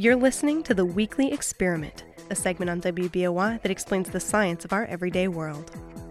You're listening to The Weekly Experiment, a segment on WBOI that explains the science of our everyday world.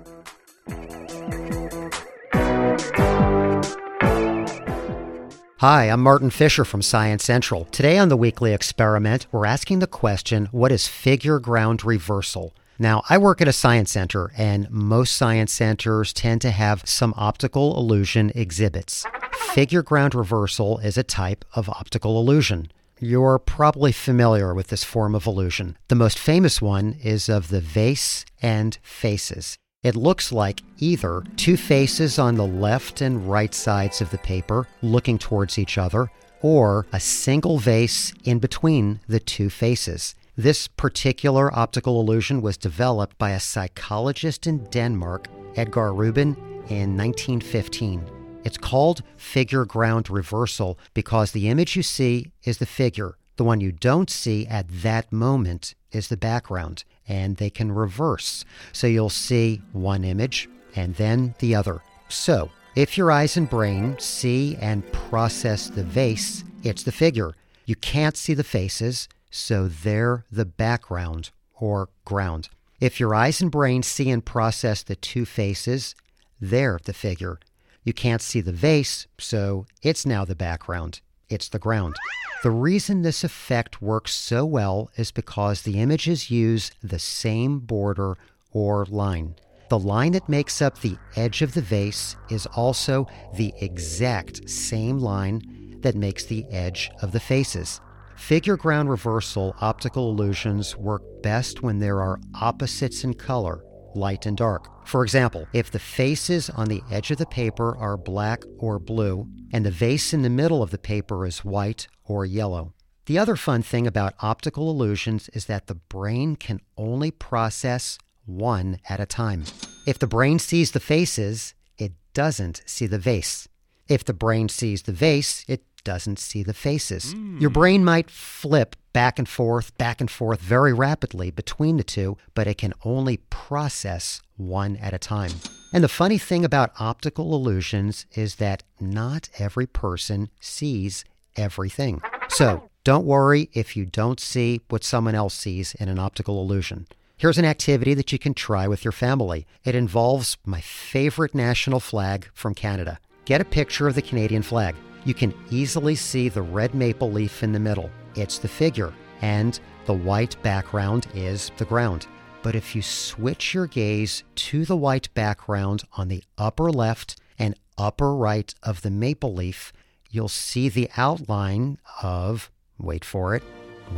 Hi, I'm Martin Fisher from Science Central. Today on The Weekly Experiment, we're asking the question, what is figure ground reversal? Now, I work at a science center, and most science centers tend to have some optical illusion exhibits. Figure ground reversal is a type of optical illusion. You're probably familiar with this form of illusion. The most famous one is of the vase and faces. It looks like either two faces on the left and right sides of the paper looking towards each other, or a single vase in between the two faces. This particular optical illusion was developed by a psychologist in Denmark, Edgar Rubin, in 1915. It's called figure ground reversal because the image you see is the figure. The one you don't see at that moment is the background, and they can reverse. So you'll see one image and then the other. So if your eyes and brain see and process the vase, it's the figure. You can't see the faces, so they're the background or ground. If your eyes and brain see and process the two faces, they're the figure. You can't see the vase, so it's now the background. It's the ground. The reason this effect works so well is because the images use the same border or line. The line that makes up the edge of the vase is also the exact same line that makes the edge of the faces. Figure ground reversal optical illusions work best when there are opposites in color, light and dark. For example, if the faces on the edge of the paper are black or blue, and the vase in the middle of the paper is white or yellow. The other fun thing about optical illusions is that the brain can only process one at a time. If the brain sees the faces, it doesn't see the vase. If the brain sees the vase, it doesn't see the faces. Your brain might flip back and forth very rapidly between the two, but it can only process one at a time. And the funny thing about optical illusions is that not every person sees everything. So don't worry if you don't see what someone else sees in an optical illusion. Here's an activity that you can try with your family. It involves my favorite national flag from Canada. Get a picture of the Canadian flag. You can easily see the red maple leaf in the middle. It's the figure, and the white background is the ground. But if you switch your gaze to the white background on the upper left and upper right of the maple leaf, you'll see the outline of, wait for it,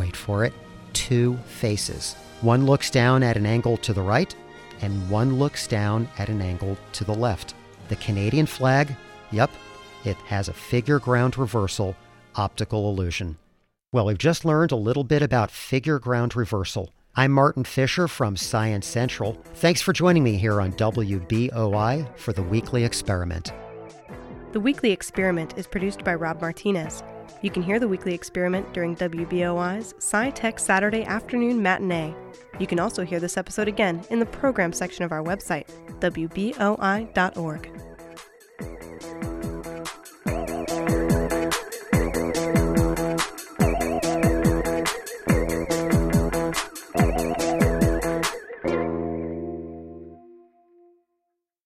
two faces. One looks down at an angle to the right, and one looks down at an angle to the left. The Canadian flag, yep, it has a figure ground reversal optical illusion. Well, we've just learned a little bit about figure ground reversal. I'm Martin Fisher from Science Central. Thanks for joining me here on WBOI for The Weekly Experiment. The Weekly Experiment is produced by Rob Martinez. You can hear The Weekly Experiment during WBOI's SciTech Saturday afternoon matinee. You can also hear this episode again in the program section of our website, WBOI.org.